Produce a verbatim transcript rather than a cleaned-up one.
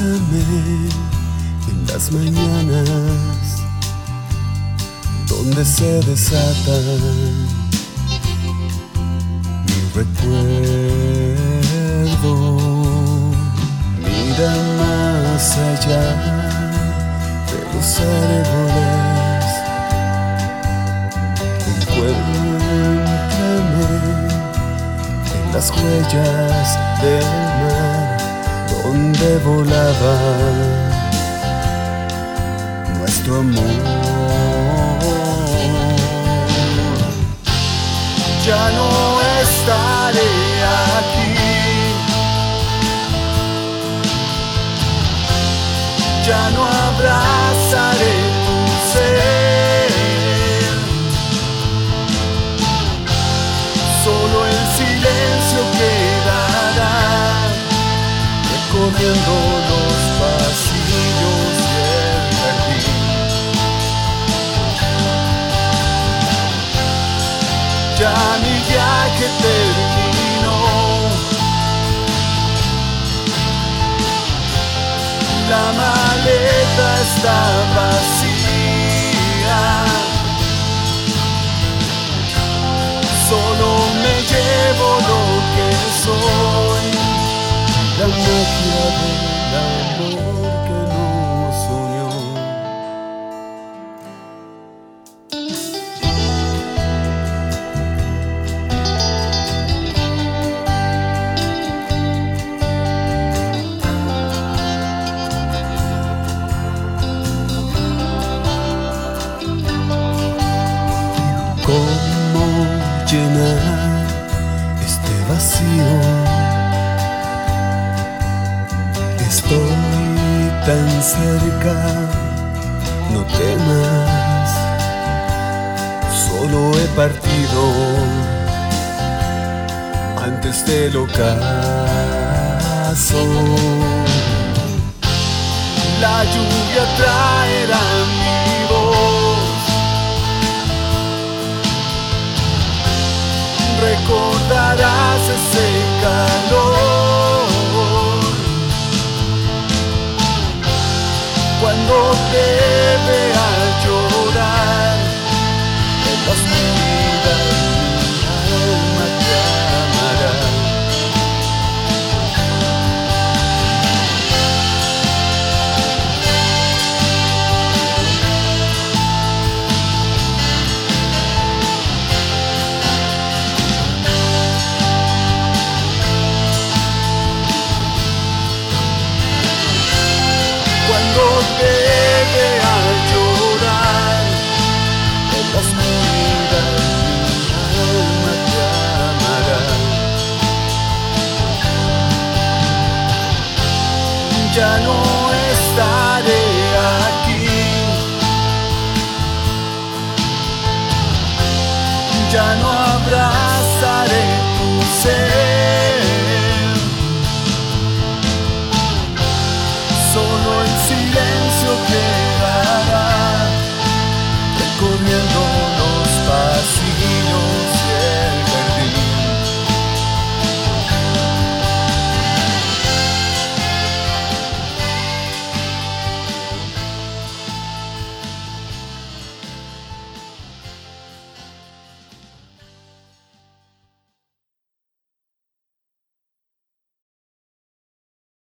Bésame en las mañanas donde se desatan mi recuerdo. Mira más allá de los árboles, encuéntrame en las huellas del mar donde volaba nuestro amor. Ya no estaré aquí, ya no abrazaré tu ser, solo el silencio quedará recorriendo los pasillos del jardín. Ya mi viaje terminó, la maleta está vacía, solo me llevo lo que soy, la magia del amor que nos unió. ¿Cómo llenar este vacío? Estoy tan cerca, no temas, solo he partido antes del ocaso. La lluvia traerá mi voz, recordarás ese calor cuando te vea llorar en la oscuridad. Mi alma te amará. Cuando te vea llorar en la oscuridad, mi alma te amará. Ya no estaré aquí, ya no